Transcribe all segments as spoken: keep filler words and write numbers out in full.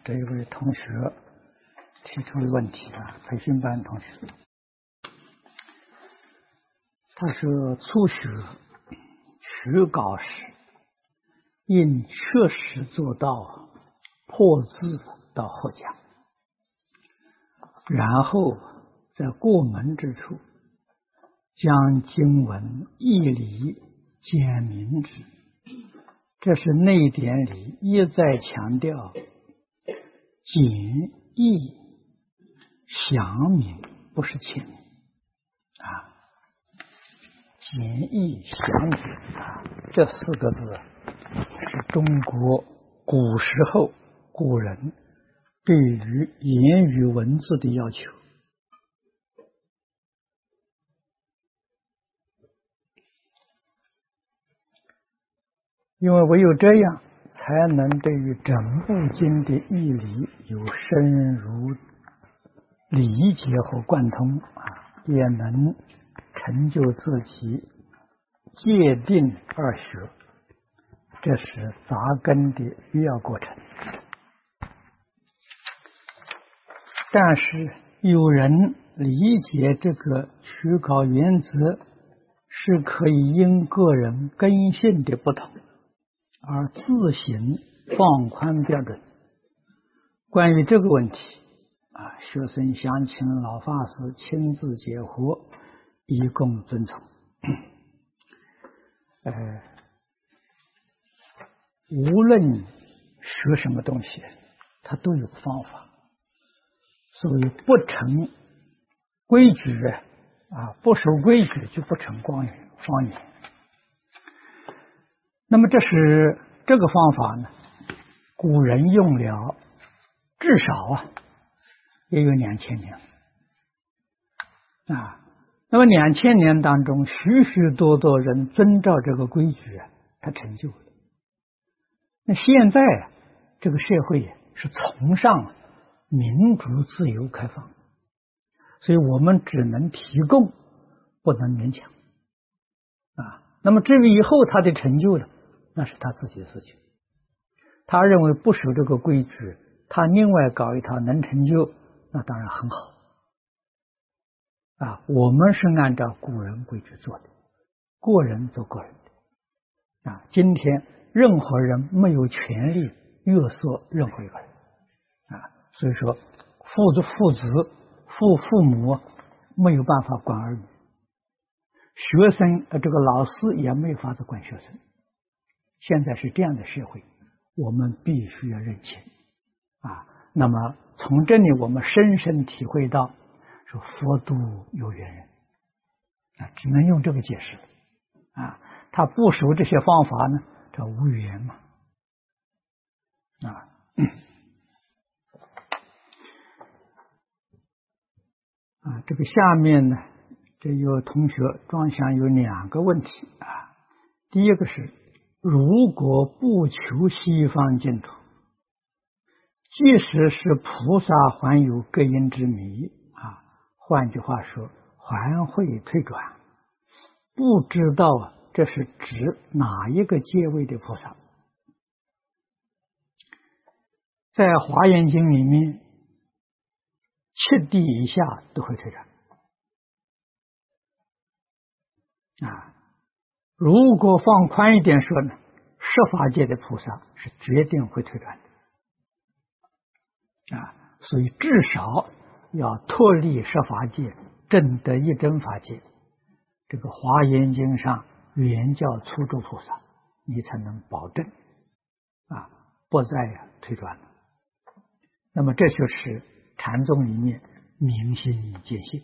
这一位同学提出的问题啊，培训班同学，他说初学取稿时，应确实做到破字到后讲，然后在过门之处将经文义理简明之。这是内典里一再强调简易详明，不是浅明啊。简易详明啊，这四个字是中国古时候古人对于言语文字的要求。因为唯有这样，才能对于整部经的义理有深入理解和贯通啊，也能成就自己界定二学，这是扎根的必要过程。但是有人理解这个取稿原则是可以因个人根性的不同而自行放宽标准。关于这个问题啊，学生详请老法师亲自解惑，以供遵从。呃，无论学什么东西，它都有方法。所以不成规矩啊，不守规矩就不成方言方言。那么这是这个方法呢，古人用了至少啊也有两千年啊。那么两千年当中，许许多多人遵照这个规矩啊，他成就了。那现在啊，这个社会是崇尚民主、自由、开放，所以我们只能提供，不能勉强啊。那么至于以后他的成就呢？那是他自己的事情。他认为不守这个规矩，他另外搞一套能成就，那当然很好啊。我们是按照古人规矩做的，个人做个人的啊。今天任何人没有权利约束任何一个人啊，所以说父子父子父父母没有办法管儿女，学生呃这个老师也没有法子管学生。现在是这样的社会，我们必须要认清啊。那么从这里我们深深体会到，说佛度有缘人啊，只能用这个解释啊。他不守这些方法呢，这无缘嘛啊。啊，这个下面呢，这有同学装想有两个问题啊。第一个是，如果不求西方净土，即使是菩萨还有隔音之谜啊，换句话说，还会退转，不知道这是指哪一个阶位的菩萨。在《华严经》里面，七地以下都会退转啊。如果放宽一点说呢，十法界的菩萨是决定会退转的啊，所以至少要脱离十法界，证得一真法界。这个《华严经》上原教初住菩萨，你才能保证啊，不再退转了。那么这就是禅宗里面明心见性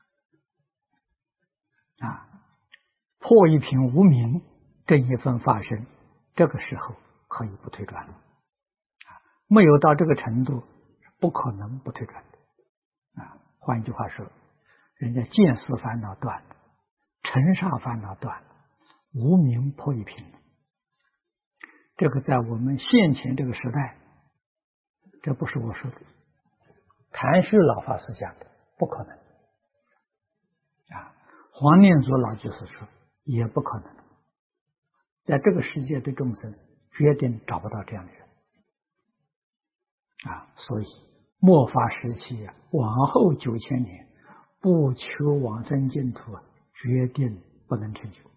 啊。破一品无明，正一分法身，这个时候可以不退转了啊。没有到这个程度，不可能不退转的啊。换句话说，人家见思烦恼断了，尘沙烦恼断了，无明破一品了。这个在我们现前这个时代，这不是我说的，谭旭老法师讲的，不可能啊。黄念祖老居士说也不可能，在这个世界的众生决定找不到这样的人啊，所以末法时期啊，往后九千年，不求往生净土啊，决定不能成就。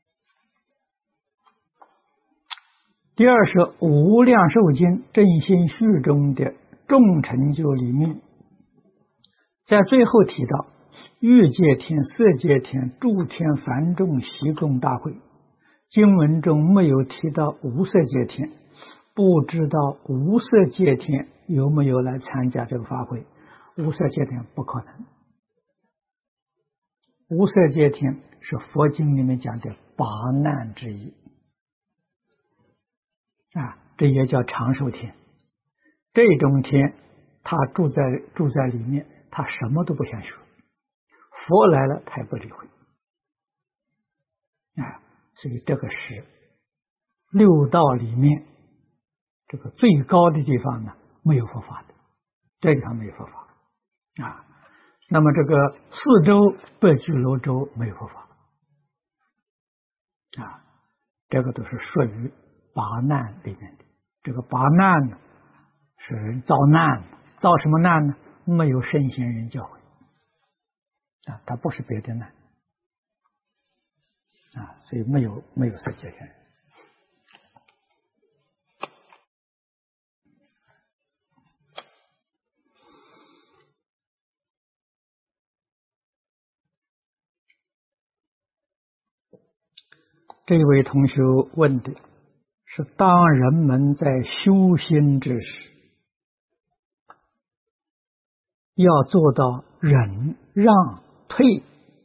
第二是《无量寿经》正心序中的众成就里面，在最后提到欲界天、色界天、诸天梵众习供大会，经文中没有提到无色界天，不知道无色界天有没有来参加这个法会。无色界天不可能，无色界天是佛经里面讲的八难之一啊，这也叫长寿天。这种天他住在住在里面，他什么都不想学，佛来了他也不理会啊，所以这个是六道里面这个最高的地方呢，没有佛法的，这地方没有佛法啊。那么这个四周北俱罗洲没有佛法啊，这个都是属于八难里面的。这个八难呢，是人遭难，遭什么难呢？没有圣贤人教诲啊，它不是别的难啊，所以没有没有色界天人。这位同学问的是，当人们在修心之时，要做到忍让退，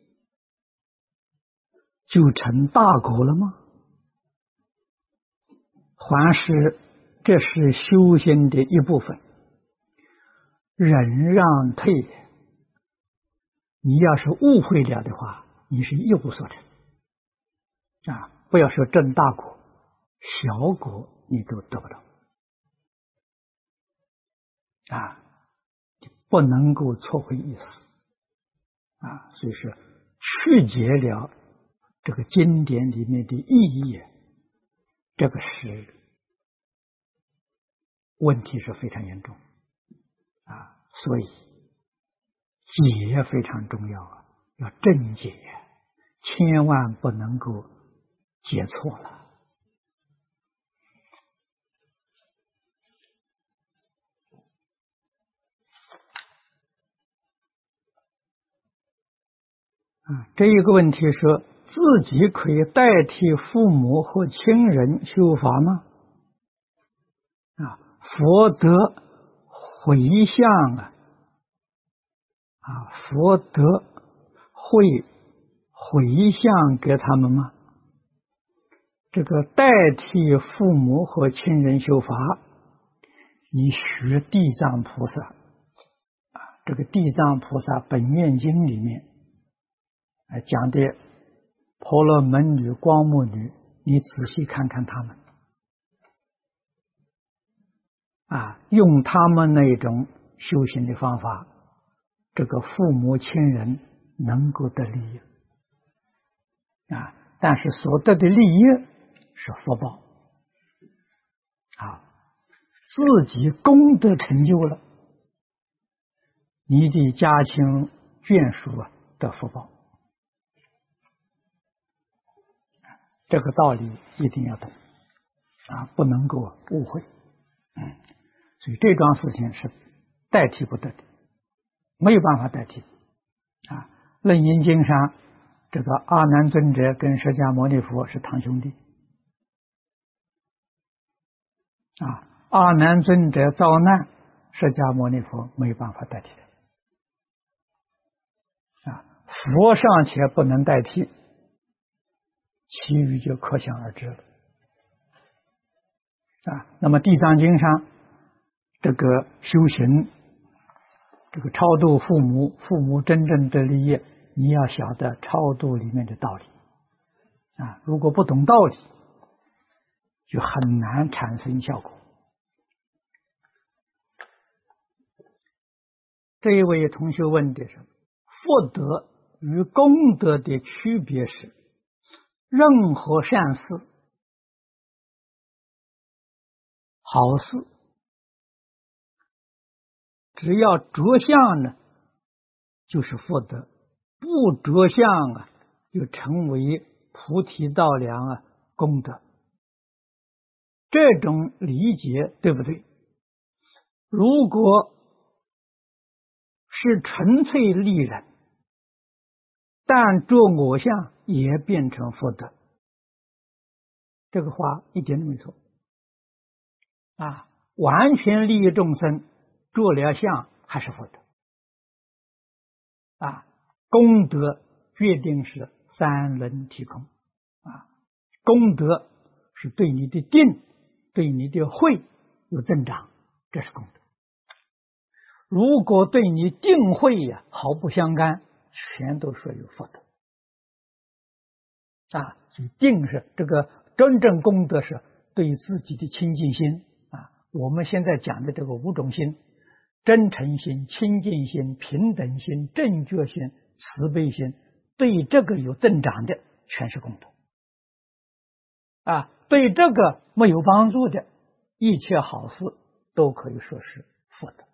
就成大果了吗？还是这是修心的一部分？忍让退，你要是误会了的话，你是一无所成啊！不要说正大果，小果你都得不到啊！不能够错会意思啊！所以说曲解了这个经典里面的意义，这个是问题是非常严重啊！所以解非常重要啊，要正解，千万不能够解错了。啊，这一个问题说，自己可以代替父母或亲人修法吗？啊，佛得回向啊，啊，佛得会回向给他们吗？这个代替父母和亲人修法，你学地藏菩萨啊，这个地藏菩萨本愿经里面啊讲的婆罗门女、光目女，你仔细看看他们啊，用他们那种修行的方法，这个父母亲人能够得利益啊，但是所得的利益是福报啊，自己功德成就了，你的家亲眷属啊得福报，这个道理一定要懂啊，不能够误会。嗯，所以这桩事情是代替不得的，没有办法代替啊。楞严经上，这个阿难尊者跟释迦牟尼佛是堂兄弟啊，阿难尊者遭难，释迦牟尼佛没有办法代替的啊，佛尚且不能代替，其余就可想而知了啊。那么地藏经上这个修行，这个超度父母，父母真正的利益，你要晓得超度里面的道理啊，如果不懂道理，就很难产生效果。这一位同学问的是，福德与功德的区别是，任何善事、好事只要着相呢，就是福德；不着相啊，就成为菩提道良啊功德。这种理解对不对？如果是纯粹利人，但着我相也变成福德，这个话一点都没错啊！完全利益众生，着了相还是福德啊！功德决定是三轮体空啊！功德是对你的定、对你的慧有增长，这是功德。如果对你定慧呀、啊、毫不相干，全都属于福德啊！所以定是这个真正功德是对自己的清净心啊。我们现在讲的这个五种心：真诚心、清净心、平等心、正觉心、慈悲心，对这个有增长的，全是功德啊！对这个没有帮助的，一切好事都可以说是福德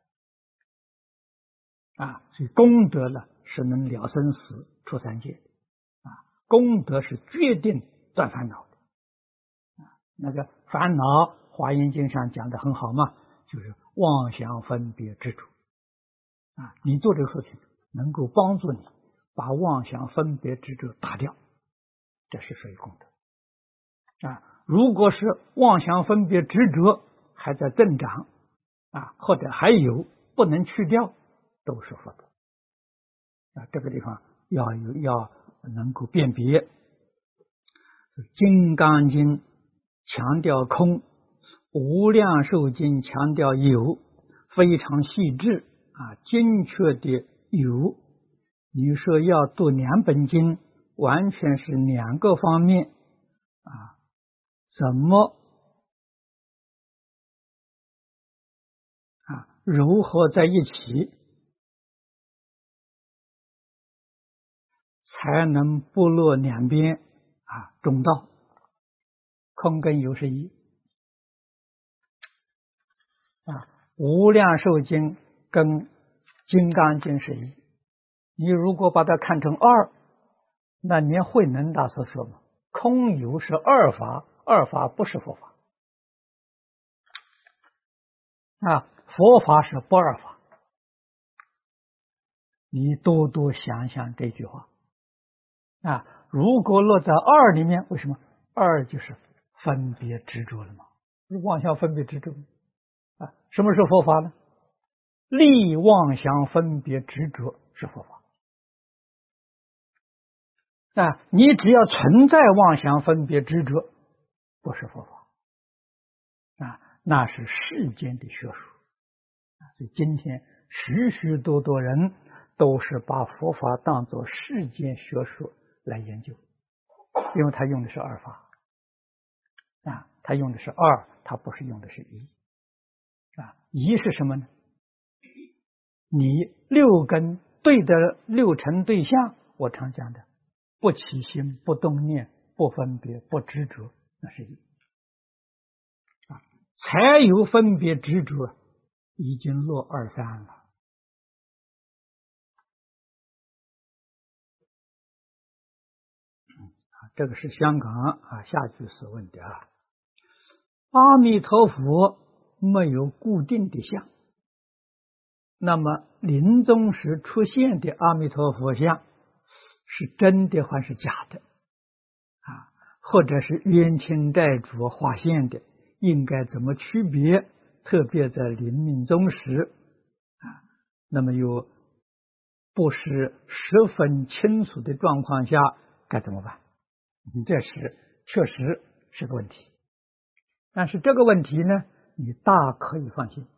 啊！所以功德呢，是能了生死、出三界啊！功德是决定断烦恼的啊！那个烦恼，《华严经》上讲的很好嘛，就是妄想分别执着啊！你做这个事情，能够帮助你把妄想分别执着打掉，这是属于功德啊！如果是妄想分别执着还在增长啊，或者还有不能去掉，都是福德啊！这个地方要有要能够辨别。《金刚经》强调空，《无量寿经》强调有，非常细致啊，精确的有。你说要读两本经，完全是两个方面啊，怎么啊糅合在一起，才能不落两边啊中道？空跟有是一啊，无量寿经跟金刚经是一。你如果把它看成二，那连慧能大师说嘛，空有是二法，二法不是佛法啊，佛法是不二法。你多多想想这句话啊！如果落在二里面，为什么？二就是分别执着了嘛，妄想分别执着啊！什么是佛法呢？立妄想分别执着是佛法啊！你只要存在妄想分别执着，不是佛法啊，那是世间的学术啊！所以今天许许多多人都是把佛法当作世间学术来研究，因为他用的是二法啊，他用的是二，他不是用的是一啊。一是什么呢？你六根对的六尘对象，我常讲的，不起心、不动念、不分别、不执着，那是一啊。才有分别执着，已经落二三了。这个是香港啊下句所问的啊。阿弥陀佛没有固定的相，那么临终时出现的阿弥陀佛像是真的还是假的啊？或者是冤亲债主画现的，应该怎么区别？特别在临命终时啊，那么又不是十分清楚的状况下，该怎么办？这是确实是个问题，但是这个问题呢，你大可以放心。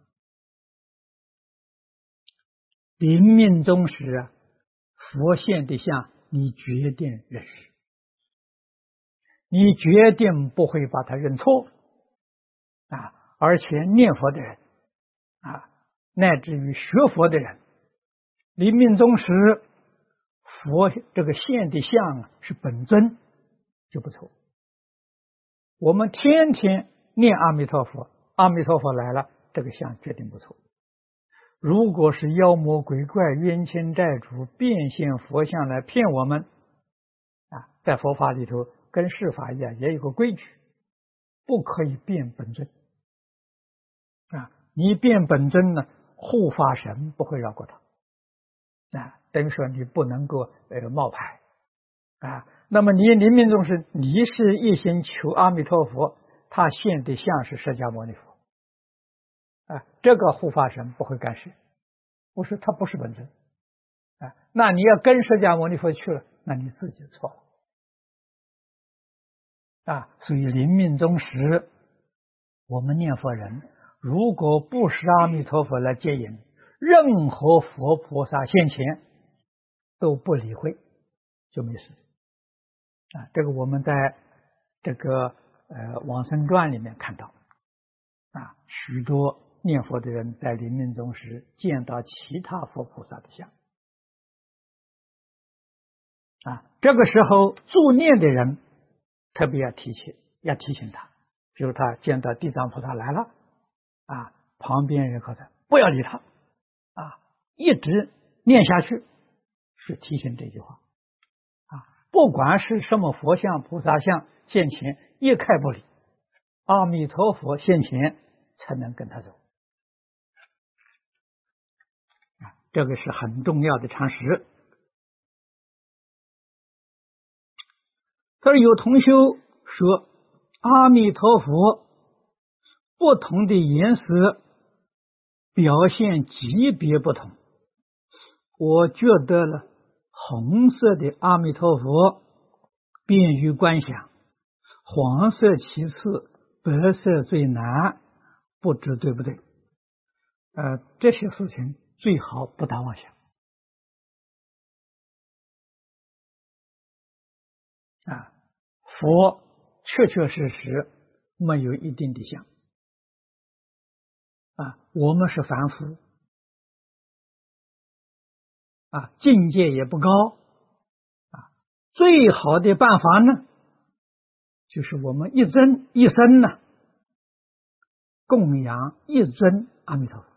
临命终时啊，佛现的像你决定认识，你决定不会把它认错啊！而且念佛的人啊，乃至于学佛的人，临命终时佛这个现的像啊是本尊就不错。我们天天念阿弥陀佛，阿弥陀佛来了，这个像决定不错。 如果是妖魔鬼怪、冤亲债主变现佛像来骗我们，啊，在佛法里头跟世法一样，也有个规矩，不可以变本尊。啊，你变本尊呢，护法神不会绕过他。啊，等于说你不能够呃冒牌。啊，那么你临命终时，你是一心求阿弥陀佛，他现的像是释迦牟尼佛。啊，这个护法神不会干涉。我说他不是本尊。啊，那你要跟释迦牟尼佛去了，那你自己错了。啊，所以临命终时，我们念佛人如果不是阿弥陀佛来接引，任何佛菩萨现前都不理会，就没事。啊，这个我们在这个呃往生传里面看到，啊，许多念佛的人在临命终时见到其他佛菩萨的像，啊，这个时候助念的人特别要提醒，要提醒他，比如他见到地藏菩萨来了，啊，旁边人和他不要理他，啊，一直念下去，是提醒这句话。不管是什么佛像、菩萨像现前，一概不理，阿弥陀佛现前才能跟他走。啊，这个是很重要的常识。可是有同修说，阿弥陀佛不同的颜色表现级别不同，我觉得了。红色的阿弥陀佛便于观想，黄色其次，白色最难，不知对不对？呃，这些事情最好不打妄想。啊，佛确确实实没有一定的相。啊，我们是凡夫。啊，境界也不高，啊，最好的办法呢，就是我们一真一生呢，供养一尊阿弥陀佛，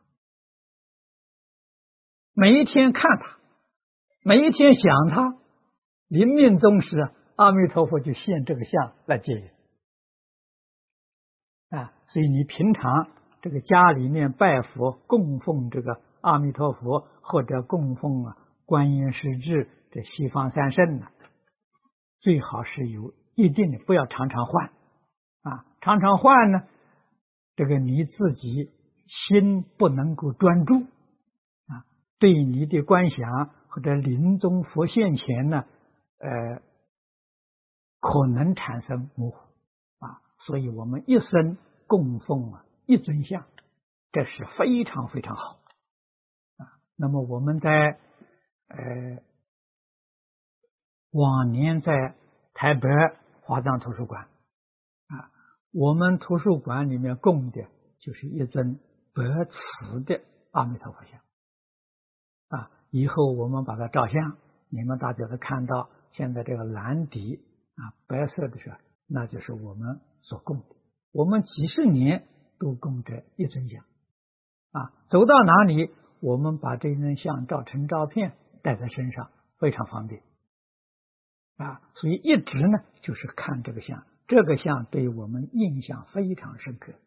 每一天看他，每一天想他，临命终时，阿弥陀佛就现这个像来接引。啊，所以你平常这个家里面拜佛供奉这个阿弥陀佛，或者供奉啊观音师智这西方三圣呢，最好是有一定的，不要常常换。啊，常常换呢，这个你自己心不能够专注，啊，对你的观想或者临终佛现前呢，呃，可能产生模糊。啊，所以我们一生供奉啊一尊像，这是非常非常好。啊，那么我们在呃，往年在台北华藏图书馆，啊，我们图书馆里面供的就是一尊白瓷的阿弥陀佛像。啊，以后我们把它照相，你们大家都看到，现在这个蓝底啊白色的时候，那就是我们所供的。我们几十年都供这一尊像。啊，走到哪里，我们把这尊像照成照片带在身上，非常方便。啊，所以一直呢就是看这个像，这个像对我们印象非常深刻。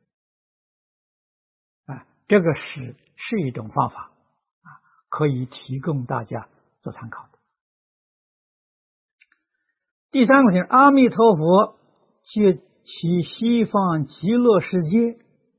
啊，这个是是一种方法，啊，可以提供大家做参考的。第三个是阿弥陀佛借其西方极乐世界，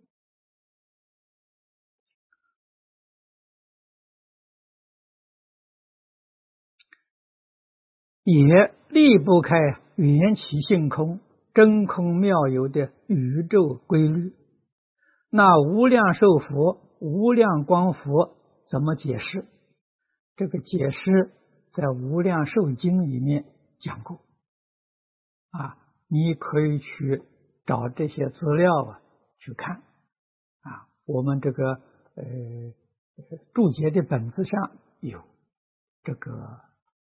也离不开缘起性空、真空妙有的宇宙规律。那无量寿佛、无量光佛怎么解释？这个解释在《无量寿经》里面讲过。啊，你可以去找这些资料啊去看。啊，我们这个呃注解的本子上有这个。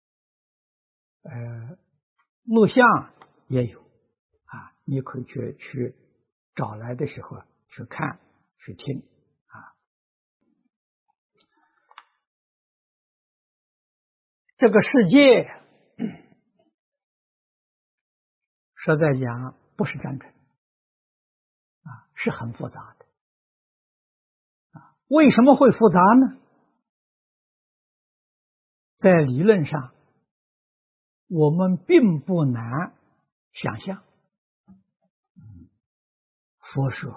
呃，录像也有啊，你可以去去找来的时候去看去听啊。 这个世界实在讲不是单纯啊，是很复杂的啊。为什么会复杂呢？在理论上，我们并不难想象。佛说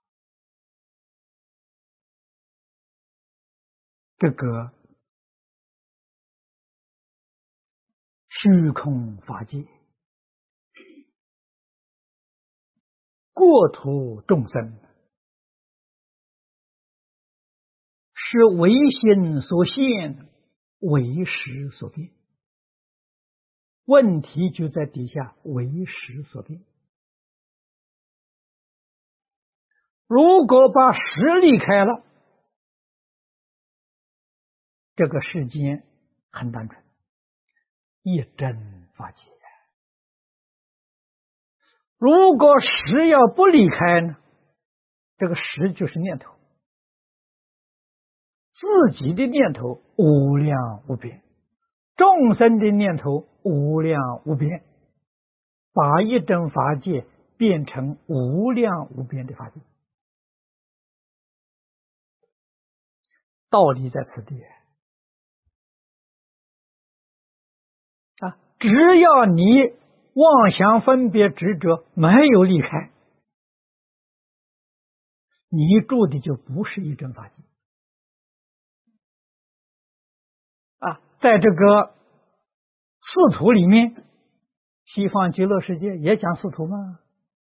这个虚空法界，过土众生是唯心所现，唯识所变。问题就在底下，唯识所变。如果把识离开了，这个世间很单纯，一真法界。如果识要不离开呢，这个识就是念头，自己的念头无量无边，众生的念头无量无边，把一真法界变成无量无边的法界，道理在此地啊！只要你妄想分别执着没有离开，你住的就不是一真法界啊！在这个四土里面，西方极乐世界也讲四土吗？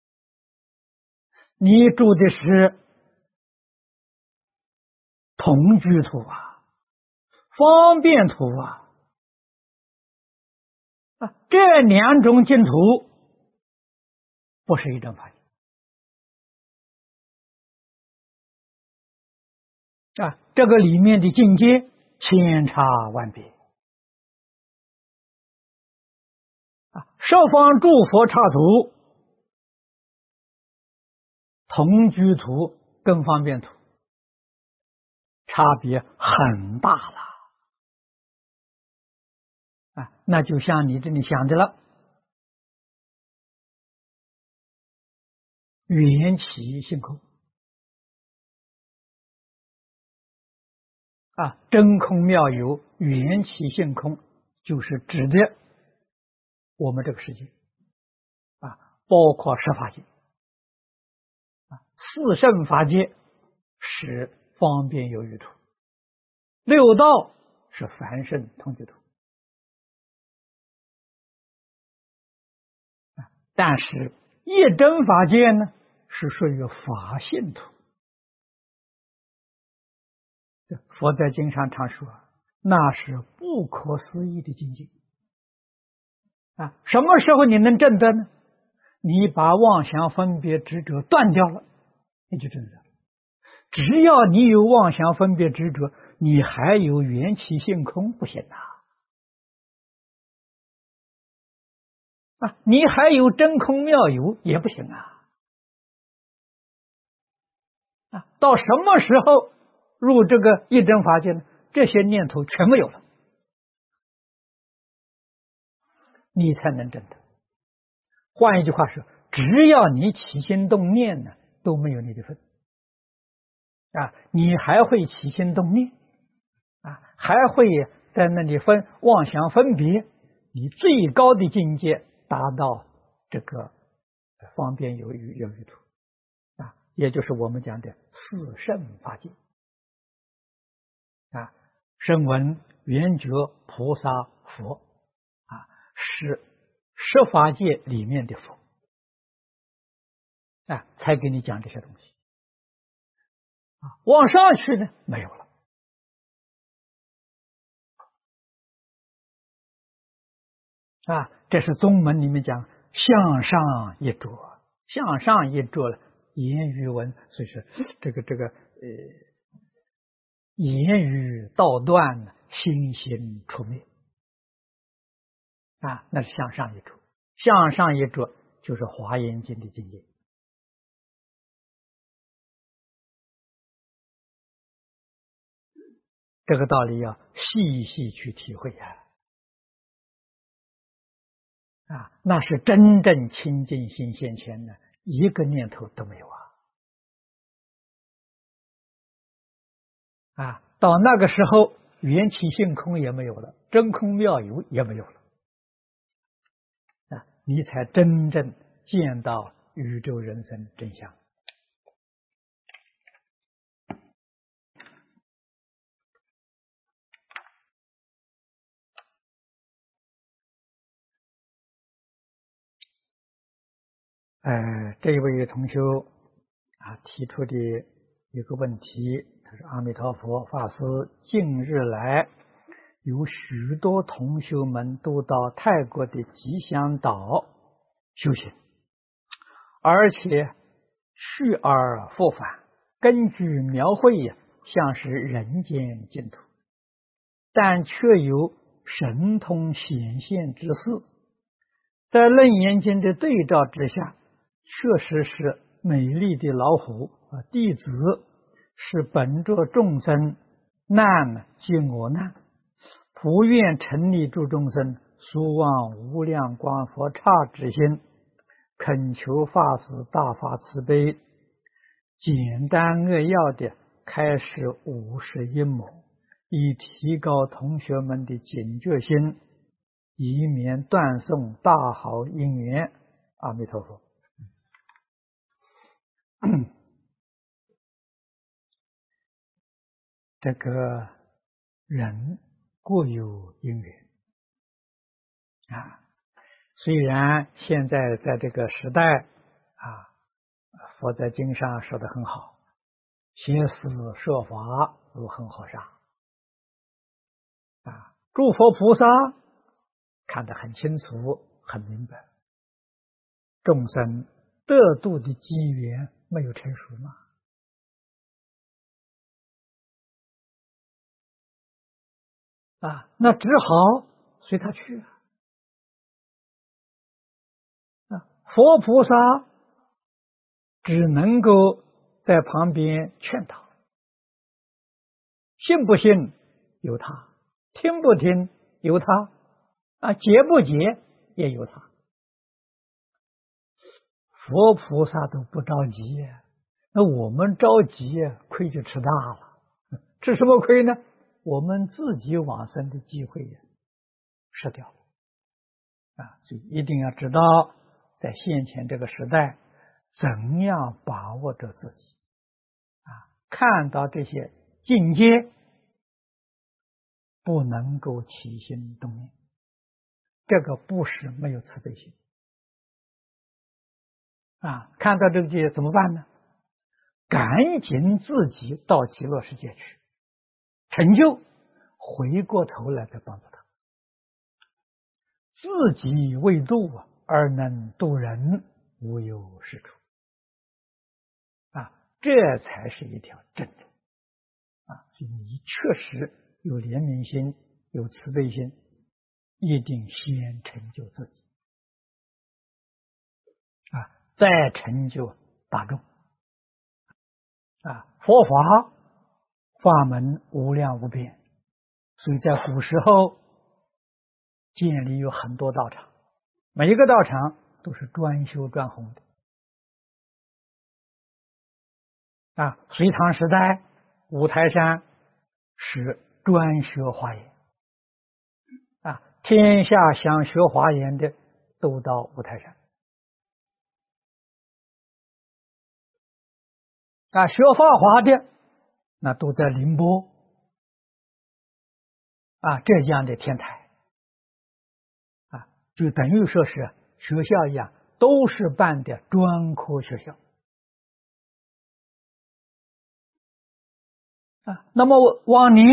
你住的是同居土啊，方便土啊，啊，这两种净土不是一真法界啊，这个里面的境界千差万别啊，十方诸佛刹土、同居土跟方便土差别很大了啊，那就像你这里想的了，缘起性空啊，真空妙有，缘起性空，就是指的我们这个世界啊，包括十法界啊，四圣法界是方便有余土，六道是凡圣同居土啊，但是一真法界呢，是属于法性土。佛在经上常说，那是不可思议的境界啊！什么时候你能证得呢？你把妄想分别执着断掉了，你就证得了。只要你有妄想分别执着，你还有缘起性空不行啊！啊，你还有真空妙有也不行啊！啊，到什么时候入这个一真法界呢？这些念头全没有了，你才能证得。换一句话说，只要你起心动念呢，都没有你的份啊！你还会起心动念啊，还会在那里分妄想分别，你最高的境界达到这个方便有余有余土啊，也就是我们讲的四圣法界啊，声闻、缘觉、菩萨、佛啊，是十法界里面的佛啊，才给你讲这些东西啊。往上去呢，没有了啊。这是宗门里面讲向上一着，向上一着了，言语文，所以说这个这个呃，言语道断，心行出灭啊，那是向上一着。向上一着就是华严经的境界。这个道理要细细去体会啊。 啊，那是真正清净心现前的，一个念头都没有啊！啊，到那个时候，缘起性空也没有了，真空妙有也没有了，啊，你才真正见到宇宙人生真相。呃，这位同修啊提出的一个问题，他说：“阿弥陀佛，法师，近日来有许多同修们都到泰国的吉祥岛修行，而且去而复返，根据描绘呀，像是人间净土，但却有神通显现之事。在《楞严经》的对照之下，确实是美丽的老虎啊，弟子是本着众生难及我难，不愿成立诸众生殊望无量光佛刹之心，恳求法师大发慈悲，简单扼要的开始五十一谋，以提高同学们的警觉心，以免断送大好因缘。阿弥陀佛。”这个人各有因缘啊，虽然现在在这个时代啊，佛在经上说的很好，行思设法如恒河沙啊，诸佛菩萨看得很清楚很明白，众生得度的机缘没有成熟吗？啊，那只好随他去啊！佛菩萨只能够在旁边劝导，信不信由他，听不听由他，啊，结不结也由他。佛菩萨都不着急，那我们着急，亏就吃大了。吃什么亏呢？我们自己往生的机会也失掉了啊！所以一定要知道，在现前这个时代，怎样把握着自己啊！看到这些境界，不能够起心动念，这个不是没有慈悲心啊！看到这个境界怎么办呢？赶紧自己到极乐世界去成就，回过头来再帮助他。自己未度而能度人，无有是处啊！这才是一条正路啊！所以你确实有怜悯心，有慈悲心，一定先成就自己啊，再成就大众啊！佛法法门无量无边，所以在古时候建立有很多道场，每一个道场都是专修专弘的啊。隋唐时代五台山是专学华严啊，天下想学华严的都到五台山啊，学法华的那都在宁波啊，浙江的天台啊，就等于说是学校一样，都是办的专科学校啊。那么往年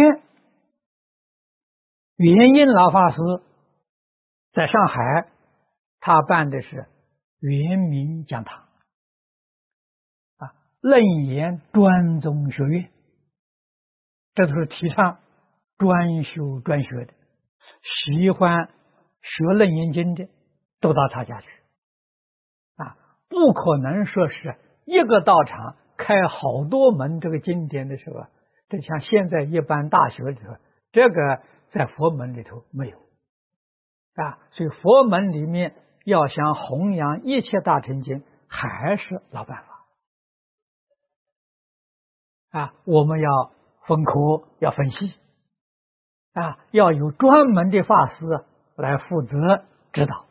圆印老法师在上海，他办的是圆明讲堂啊，楞严专宗学院，这都是提倡专修专学的，喜欢学楞严经的都到他家去啊，不可能说是一个道场开好多门这个经典的时候，这像现在一般大学里头，这个在佛门里头没有啊，所以佛门里面要想弘扬一切大乘经，还是老办法啊。我们要分科，要分析啊，要有专门的法师来负责指导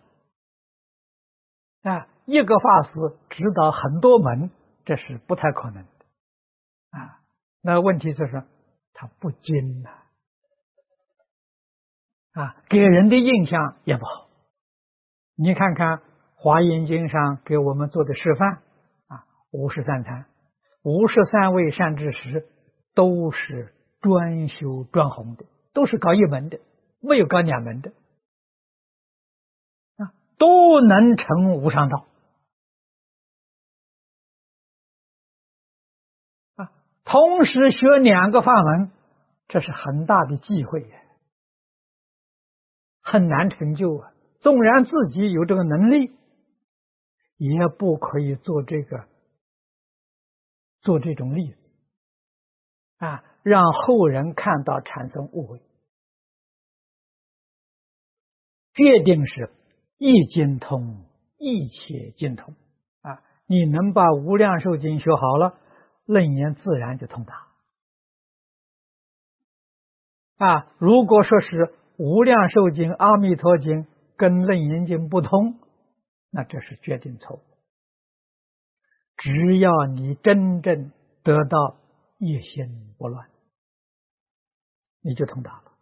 啊。一个法师指导很多门，这是不太可能的啊。那问题就是他不精啊，啊，给人的印象也不好。你看看《华严经》上给我们做的示范啊，五十三参，五十三位善知识都是专修专弘的，都是搞一门的，没有搞两门的啊，都能成无上道啊。同时学两个法门，这是很大的忌讳呀，很难成就啊。纵然自己有这个能力，也不可以做这个做这种例子啊，让后人看到产生误会。决定是一经通，一切经通啊！你能把无量寿经学好了，楞严自然就通达啊。如果说是无量寿经、阿弥陀经跟楞严经不通，那这是决定错误。只要你真正得到一心不乱，你就通达了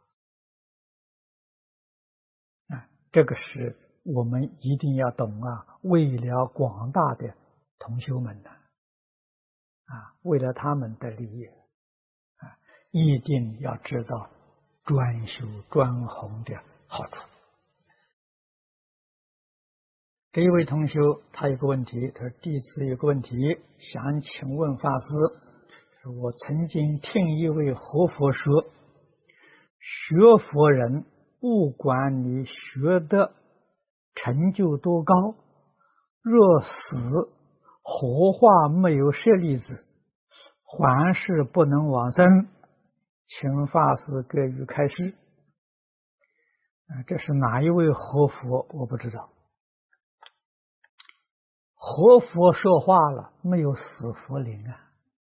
啊！这个是我们一定要懂啊！为了广大的同修们呢，啊，为了他们的利益啊，一定要知道专修专弘的好处。这一位同修他有个问题，他说弟子有个问题想请问法师，我曾经听一位活佛说，学佛人不管你学的成就多高，若死活化没有舍利子，还是不能往生，请法师给予开示。啊，这是哪一位活佛我不知道。活佛说话了，没有死佛灵啊！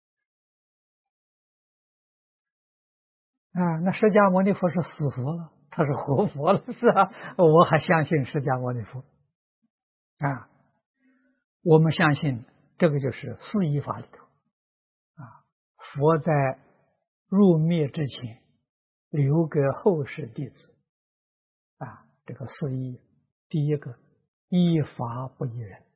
啊，那释迦牟尼佛是死佛了，他是活佛了，是啊，我还相信释迦牟尼佛啊。我们相信这个就是四依法里头啊，佛在入灭之前留给后世弟子啊，这个四依，第一个依法不依人。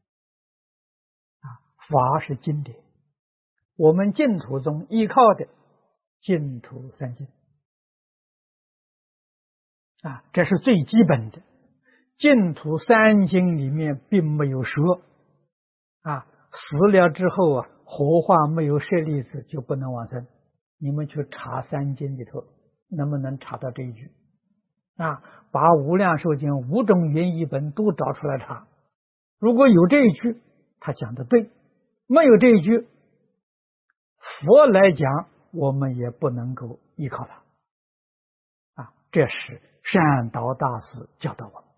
法是经典，我们净土中依靠的净土三经啊，这是最基本的。净土三经里面并没有说啊，死了之后啊，活化没有舍利子就不能往生。你们去查三经里头，能不能查到这一句啊？把无量寿经五种原译本都找出来查，如果有这一句，他讲的对。没有这一句，佛来讲，我们也不能够依靠他啊。这是善导大师教导我们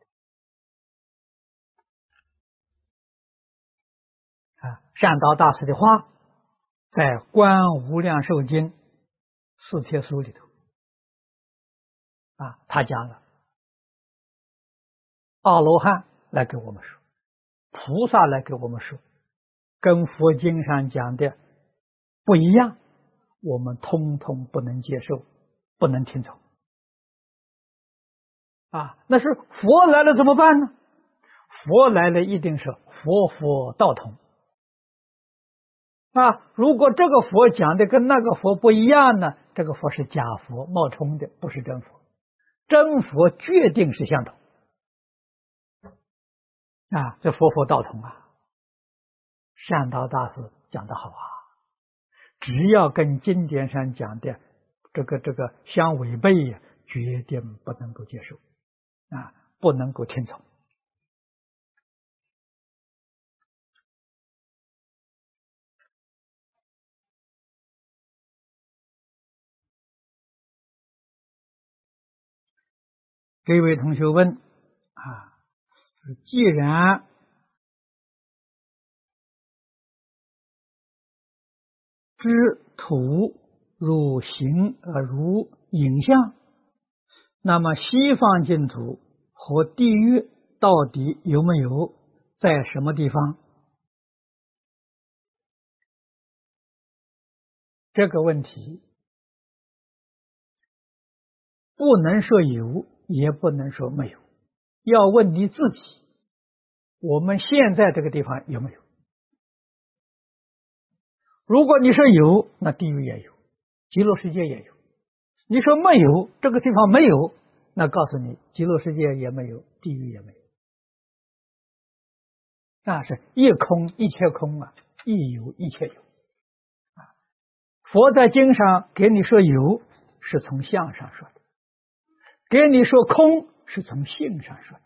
的啊。善导大师的话，在《观无量寿经》四帖书里头啊，他讲了，阿罗汉来给我们说，菩萨来给我们说。跟佛经上讲的不一样，我们通通不能接受，不能听从啊！那是佛来了怎么办呢？佛来了一定是佛佛道同啊！如果这个佛讲的跟那个佛不一样呢，这个佛是假佛，冒充的，不是真佛。真佛决定是相同啊！这佛佛道同啊！善导大师讲得好啊，只要跟经典上讲的这个这个相违背呀，决定不能够接受啊，不能够听从。这位同学问既然知土如形呃如影像，那么西方净土和地狱到底有没有在什么地方？这个问题不能说有，也不能说没有，要问你自己，我们现在这个地方有没有？如果你说有，那地狱也有，极乐世界也有；你说没有，这个地方没有，那告诉你，极乐世界也没有，地狱也没有。那是一空一切空啊，一有一切有啊。佛在经上给你说有，是从相上说的；给你说空，是从性上说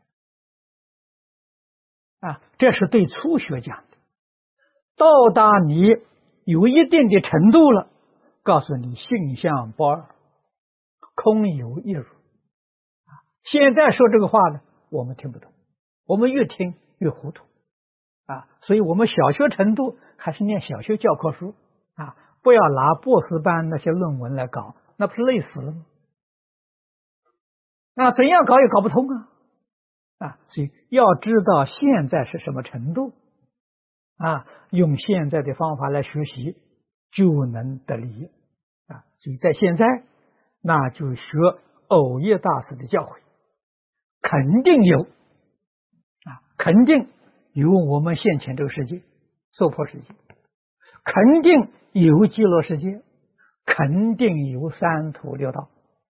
的啊。这是对初学讲的。到达你有一定的程度了，告诉你性相不二，空有一如。现在说这个话呢，我们听不懂，我们越听越糊涂啊！所以我们小学程度还是念小学教科书啊，不要拿博士班那些论文来搞，那不是累死了吗？那怎样搞也搞不通啊！啊，所以要知道现在是什么程度啊，用现在的方法来学习，就能得利啊！所以在现在，那就学藕益大师的教诲，肯定有啊，肯定有我们现前这个世界，娑婆世界，肯定有极乐世界，肯定有三途六道，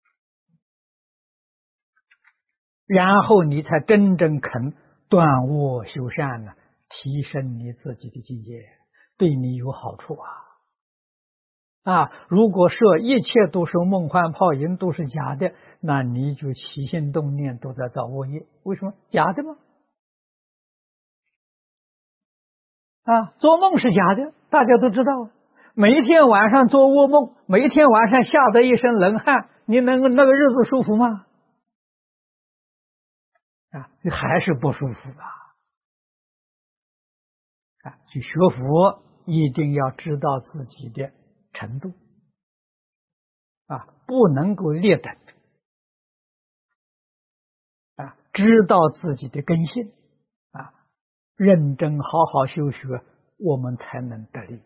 然后你才真正肯断恶修善呢，提升你自己的境界，对你有好处啊！啊，如果说一切都是梦幻泡影，都是假的，那你就起心动念都在造恶业。为什么？假的吗？啊，做梦是假的，大家都知道。每一天晚上做噩梦，每一天晚上吓得一身冷汗，你能那个日子舒服吗？啊，还是不舒服啊！啊，去学佛一定要知道自己的程度啊，不能够劣等啊，知道自己的根性啊，认真好好修学，我们才能得力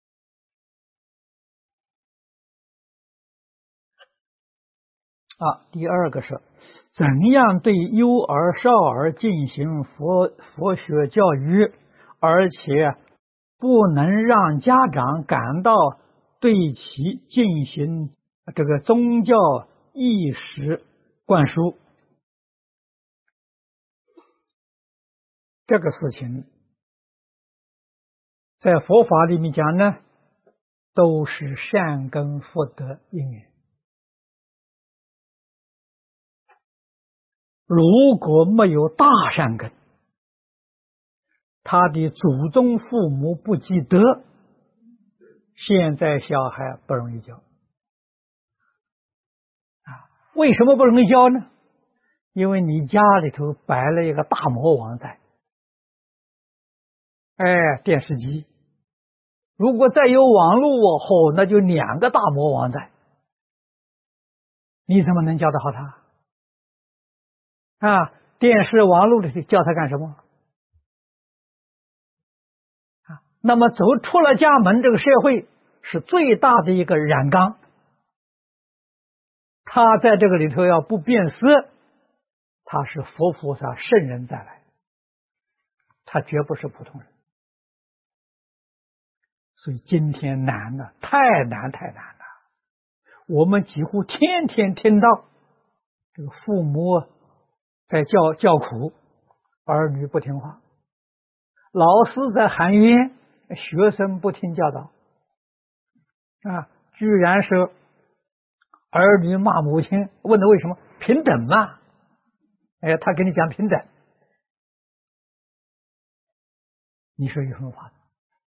啊。第二个是怎样对幼儿少儿进行佛佛学教育，而且不能让家长感到对其进行这个宗教意识灌输。这个事情在佛法里面讲呢，都是善根福德因缘。如果没有大善根，他的祖宗父母不积德，现在小孩不容易教啊。为什么不容易教呢？因为你家里头摆了一个大魔王在，哎，电视机。如果再有网络哦，那就两个大魔王在，你怎么能教得好他？啊，电视网络里教他干什么？啊，那么走出了家门，这个社会是最大的一个染缸，他在这个里头要不变色，他是佛菩萨圣人再来，他绝不是普通人。所以今天难了，太难太难了。我们几乎天天听到这个父母在叫叫苦，儿女不听话；老师在喊冤，学生不听教导。啊，居然是儿女骂母亲，问他为什么？平等嘛。哎，他跟你讲平等，你说有什么法子？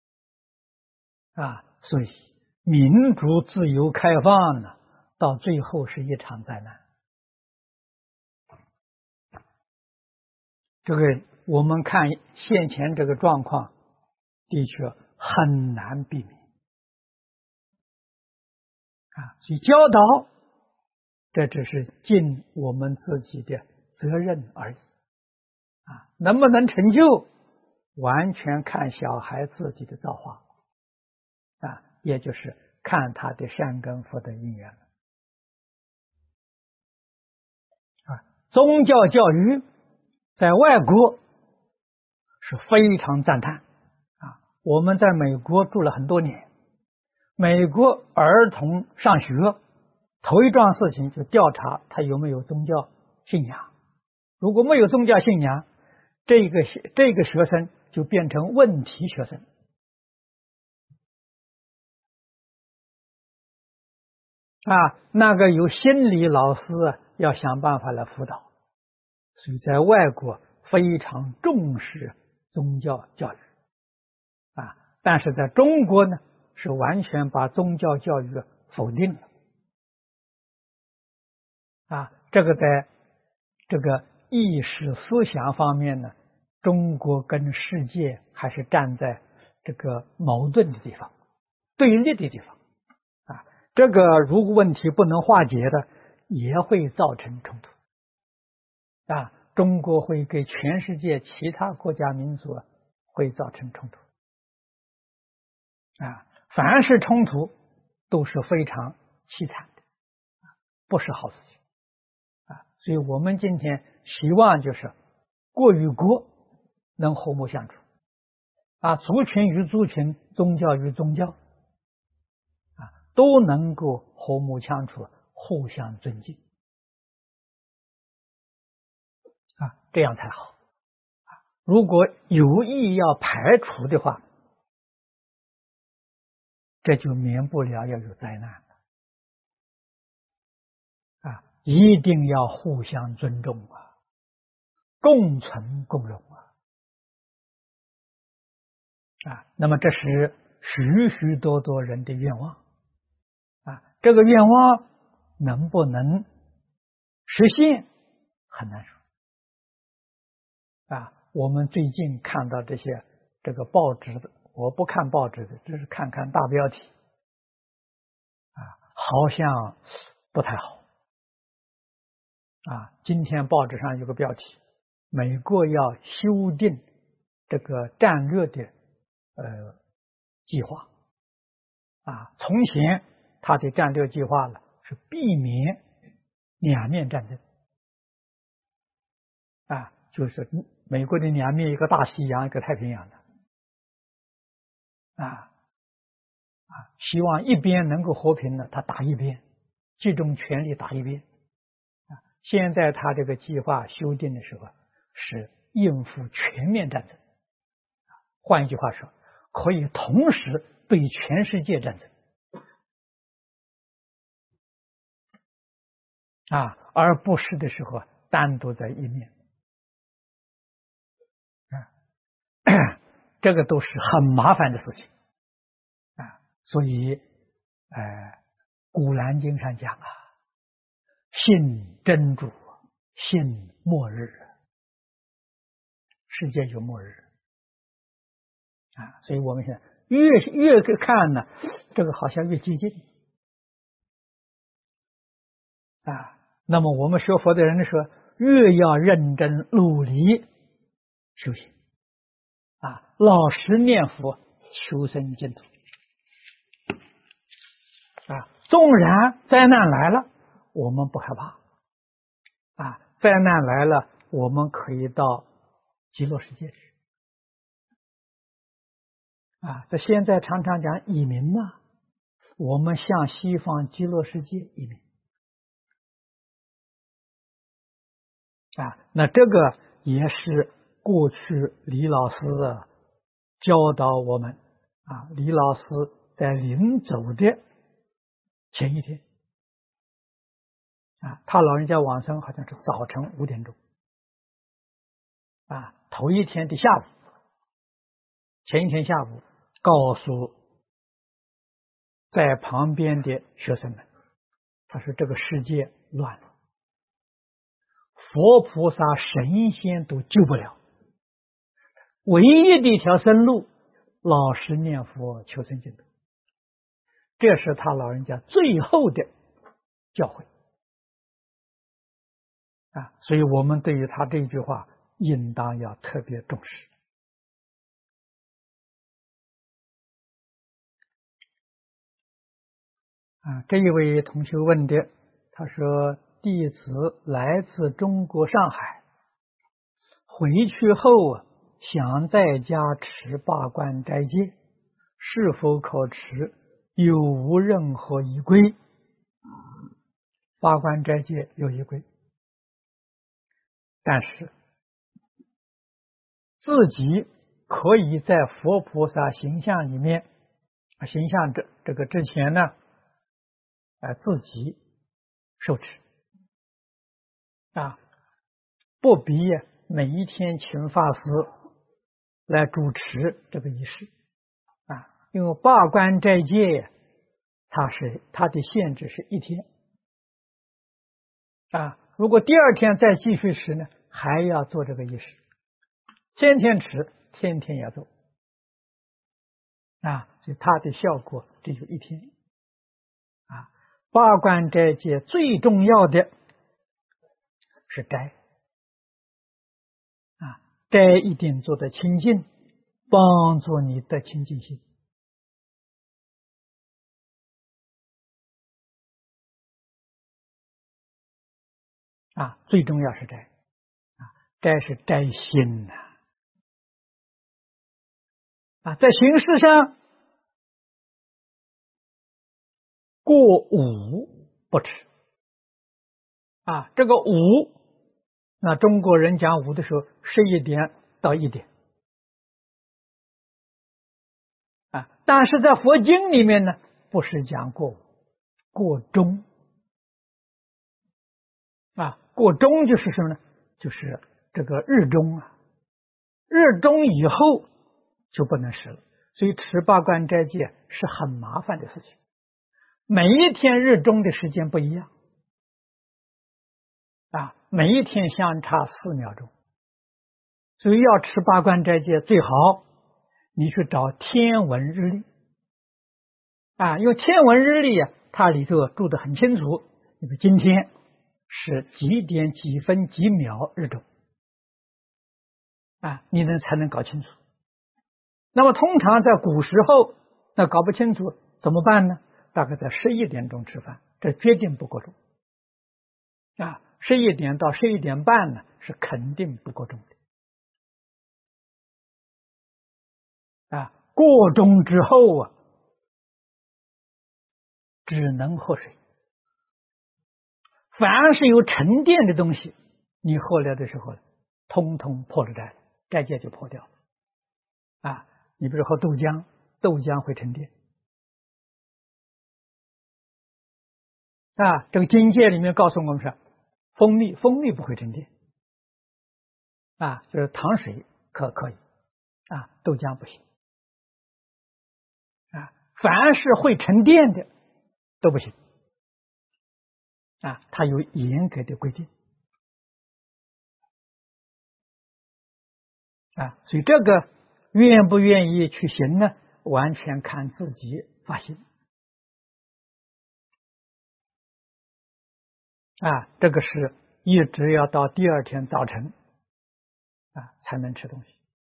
啊，所以民主、自由、开放呢，到最后是一场灾难。这个我们看现前这个状况，的确很难避免啊。所以教导，这只是尽我们自己的责任而已啊。能不能成就，完全看小孩自己的造化啊，也就是看他的善根福德因缘了啊。宗教教育在外国是非常赞叹啊。我们在美国住了很多年，美国儿童上学头一桩事情就调查他有没有宗教信仰，如果没有宗教信仰，这个这个学生就变成问题学生啊，那个有心理老师要想办法来辅导。所以在外国非常重视宗教教育啊，但是在中国呢，是完全把宗教教育否定了啊。这个在这个意识思想方面呢，中国跟世界还是站在这个矛盾的地方，对立的地方啊。这个如果问题不能化解的，也会造成冲突啊。中国会给全世界其他国家民族会造成冲突啊。凡是冲突都是非常凄惨的，不是好事情啊。所以我们今天希望就是国与国能和睦相处啊，族群与族群，宗教与宗教啊，都能够和睦相处，互相尊敬啊，这样才好啊。如果有意要排除的话，这就免不了要有灾难了啊！一定要互相尊重啊，共存共荣啊！啊，那么这是许许多多人的愿望啊，这个愿望能不能实现很难说啊。我们最近看到这些这个报纸的，我不看报纸的，只是看看大标题啊，好像不太好啊。今天报纸上有个标题，美国要修订这个战略的呃计划啊。从前他的战略计划呢是避免两面战争啊，就是美国的两面，一个大西洋，一个太平洋的啊啊，希望一边能够和平的，他打一边，集中全力打一边啊。现在他这个计划修订的时候是应付全面战争，换一句话说，可以同时对全世界战争啊，而不是的时候单独在一面啊，这个都是很麻烦的事情啊。所以，呃，《古兰经》上讲啊，信真主，信末日，世界有末日啊。所以我们现在越越看呢，这个好像越接近啊。那么我们学佛的人说，越要认真努力修行啊，老实念佛，求生净土啊。纵然灾难来了，我们不害怕啊。灾难来了，我们可以到极乐世界去啊。这现在常常讲移民嘛，我们向西方极乐世界移民啊。那这个也是过去李老师教导我们啊。李老师在临走的前一天啊，他老人家往生好像是早晨五点钟啊，头一天的下午，前一天下午告诉在旁边的学生们，他说这个世界乱了，佛菩萨神仙都救不了唯一的一条生路，老实念佛求生净土，这是他老人家最后的教诲啊！所以我们对于他这句话，应当要特别重视。啊，这一位同学问的，他说：“弟子来自中国上海，回去后啊，想在家持八关斋戒，是否可持？有无任何仪规？”八关斋戒有仪规，但是自己可以在佛菩萨形象里面，形象这这个之前呢，啊，自己受持啊，不必每一天请法师来主持这个仪式啊，因为八关斋戒，它是它的限制是一天啊，如果第二天再继续持呢，还要做这个仪式，天天持，天天要做啊，所以它的效果只有一天啊。八关斋戒最重要的是斋啊，斋一定做得清净，帮助你的清净心啊，最重要是斋啊，斋是斋心呐 啊, 啊，在形式上过午不吃啊，这个午，那中国人讲午的时候，十一点到一点啊，但是在佛经里面呢，不是讲过午，过中啊，过中就是什么呢？就是这个日中啊，日中以后就不能吃了，所以持八关斋戒是很麻烦的事情，每一天日中的时间不一样啊，每一天相差四秒钟，所以要持八关斋戒最好你去找天文日历啊，因为天文日历啊，它里头注得很清楚，你说今天是几点几分几秒日中啊，你能才能搞清楚。那么通常在古时候，那搞不清楚怎么办呢？大概在十一点钟吃饭，这决定不过钟啊。十一点到十一点半呢，是肯定不过钟的啊。过钟之后啊，只能喝水。凡是有沉淀的东西，你喝了的时候，通通破了斋，斋戒就破掉了啊。你比如喝豆浆，豆浆会沉淀啊。这个经戒里面告诉我们是，蜂蜜，蜂蜜不会沉淀啊，就是糖水可可以啊，豆浆不行啊。凡是会沉淀的都不行啊，它有严格的规定啊，所以这个愿不愿意去行呢，完全看自己发心啊。这个是一直要到第二天早晨啊才能吃东西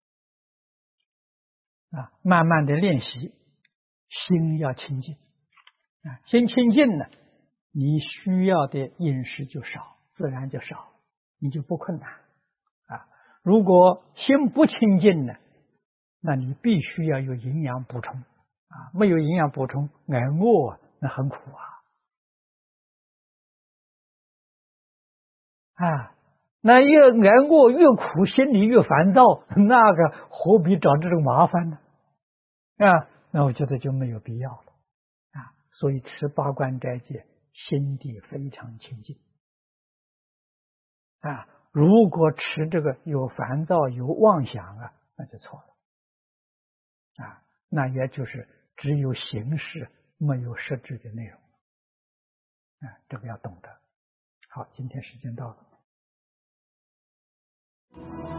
啊，慢慢的练习，心要清净啊，心清净呢，你需要的饮食就少，自然就少，你就不困难啊。如果心不清净呢，那你必须要有营养补充啊，没有营养补充，挨饿那很苦啊啊，那越挨饿越苦，心里越烦躁，那个何必找这种麻烦呢？啊，那我觉得就没有必要了啊。所以持八关斋戒，心地非常清净啊。如果持这个有烦躁有妄想啊，那就错了啊，那也就是只有形式没有实质的内容啊，这个要懂得。好，今天时间到了。